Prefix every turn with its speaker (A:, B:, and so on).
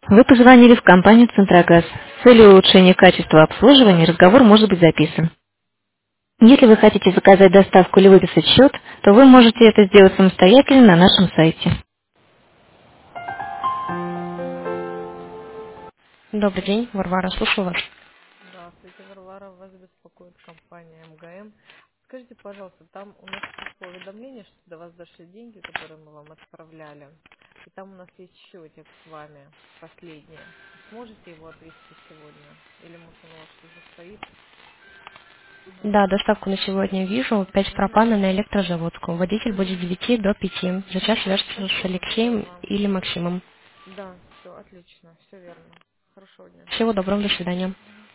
A: Вы позвонили в компанию «Центрогаз». С целью улучшения качества обслуживания разговор может быть записан. Если вы хотите заказать доставку или выписать счет, то вы можете это сделать самостоятельно на нашем сайте. Добрый день, Варвара, слушаю вас.
B: Здравствуйте, Варвара, вас беспокоит компания МГМ. Скажите, пожалуйста, там у нас пришло уведомление, что до вас дошли деньги, которые мы вам отправляли. И там у нас есть счетик с вами, последний. Сможете его отвезти сегодня? Или может он у вас уже стоит?
A: Да, доставку на сегодня вижу. 5
B: Угу.
A: пропана на электрозаводскую. Водитель будет с
B: Угу.
A: 9 до 5. За час свяжется с Алексеем
B: Ага.
A: или Максимом.
B: Да, все, отлично, все верно. Хорошего дня.
A: Всего доброго, до свидания.
B: Мгм.